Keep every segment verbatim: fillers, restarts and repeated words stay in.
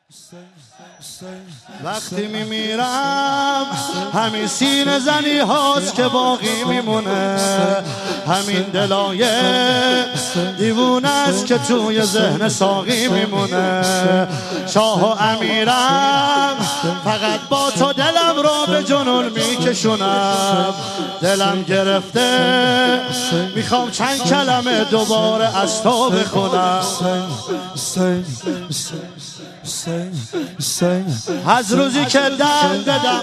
وقتی میمیرم همین سینه زنی هاست که باقی میمونه، همین دلای دیوونه است که توی ذهن ساقی میمونه. شاه و امیرم فقط با تو دلم رو به جنون میکشونم، دلم گرفته میخوام چند کلمه دوباره از تو بخونم. از روزی که دم دادم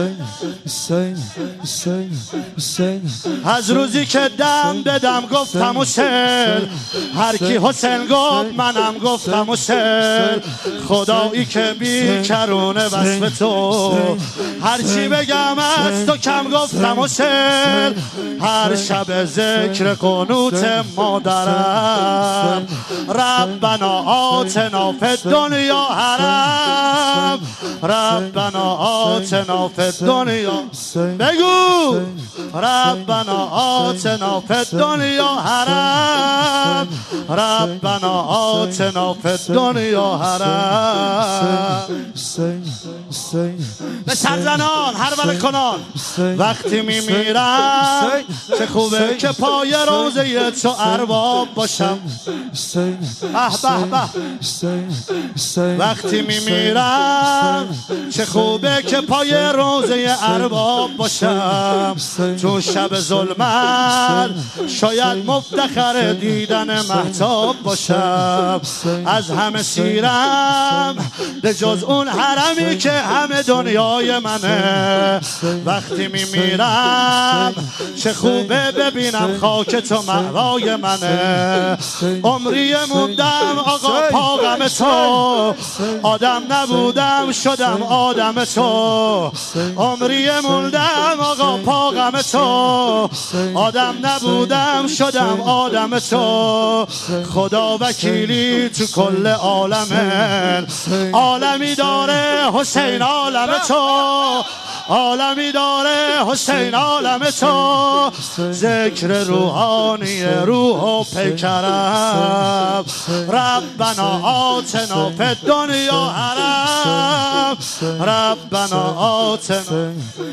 از روزی که دم دادم گفتم حسین، هر کی حسین گفت منم گفتم حسین. خدایی که بی کرونه وصف تو، هر چی بگم از تو کم گفتم حسین. هر شب ذکر قنوت مادرم، ربنا آتنا فی الدنیا حرام، ربنا آتنا فی الدنیا. بگو ربنا آتنا فی الدنیا حرام، ربنا آتنا فی الدنیا حرام. به سرزنان هر ول کنان وقتی میمیرم چه خوبه که پای روزه تو ارباب باشم. به به به. وقتی میمیرم چه خوبه که پای روزه ارباب باشم. تو شب ظلمت شاید مفتخر دیدن مهتاب باشم. از همه سیرم به جز اون حرمی که همه دنیای منه. وقتی میمیرم چه خوبه ببینم خاک تو مأوای منه. عمری موندم آقا پا غم تو، آدم نبودم شدم آدم تو. عمری موندم آقا پا غم تو، آدم نبودم شدم آدم تو. خدا وکیلی تو کل عالمه، عالمی داره حسین عالم تو، عالمی داره حسین عالم تو. ذکر روحانی روح و پیکرم، ربنا آتنا فی الدنیا حرام، ربنا آتنا.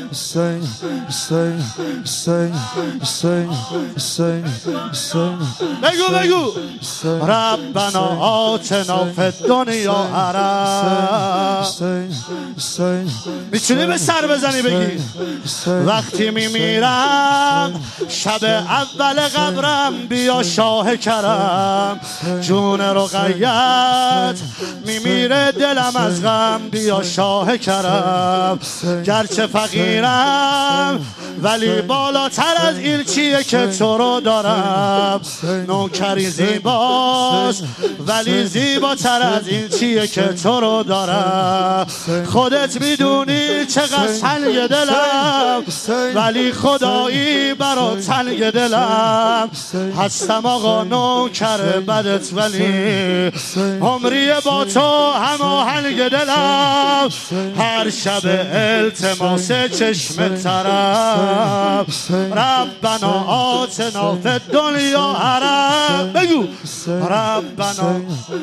بگو بگو ربنا آتنا فی الدنیا حرام. میتونی به سر بزنی بگی وقتی میمیرم شب اول قبرم بیا شاه کرم. جون رقیت میمیره دلم از غم بیا شاه کرم. گرچه فقیرم ولی بالاتر از این چیه که تو رو دارم. نوکری زیباست ولی زیباتر از این چیه که تو رو دارم. خودت میدونی چقدر تنگ دلم، ولی خدایی برا تنگ دلم هستم آقا نوکر بدت، ولی عمری با تو هماهنگ دلم. هر شب التماس چشم ترم، ربنا آتنا فی الدنیا حرام. بگو ربنا.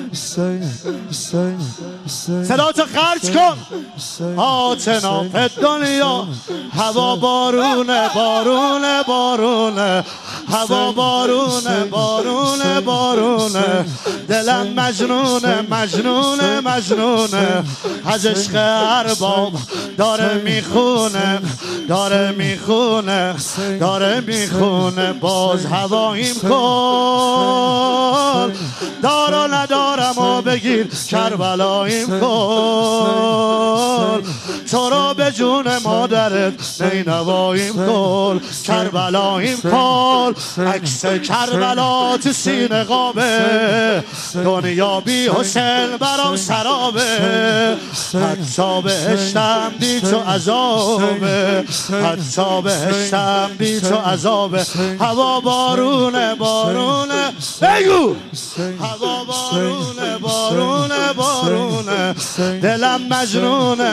صدا تو خرج کن. آتنا فی الدنیا. هوا بارونه بارونه بارونه، هوا بارونه بارونه بارونه. دلم مجنونه مجنونه مجنونه، از عشق ارباب داره میخونه داره میخونه داره میخونه. باز هواییم کن، دارا ندارم و بگیر کربلاییم کن. تو رو به جون مادرت نینواییم کن، کربلاییم کن. عکس کربلا تو سینه قابه، دنیا بی حسین برام سرابه. حتی بهشتم بی تو عذابه، حتی بهشتم بی تو عذابه. هوا بارونه بارونه. بگو هوا بارونه بارونه بارونه. دلم مجنونه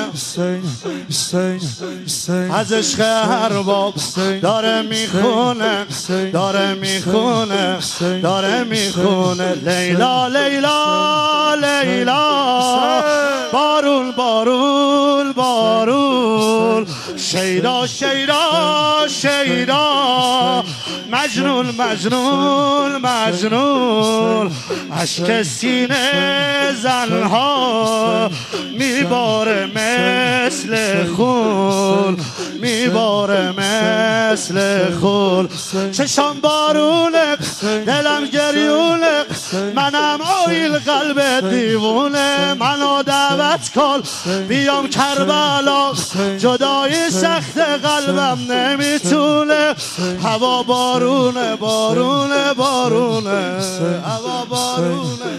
از عشق ارباب داره میخونه داره میخونه داره میخونه. لیلا لیلا لیلا بارون بارون بارون شیدا شیدا شیدا مجنون مجنون مجنون اشک سینه زنها میباره مثل خون میباره مثل خون چشام بارونه دلم گریونه منم آیل قلب دیوونه منو دعوت کن بیام کربلا جدای سخت قلبم نمیتونه هوا بارونه بارونه بارونه هوا بارونه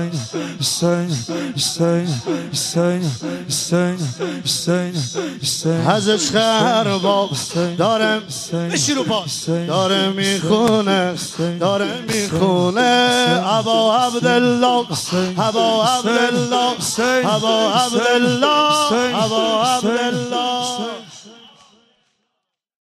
از عشق ارباب دارم بشی رو پاس داره میخونه داره میخونه ابا عبدالله ابا عبدالله ابا عبدالله ابا عبدالله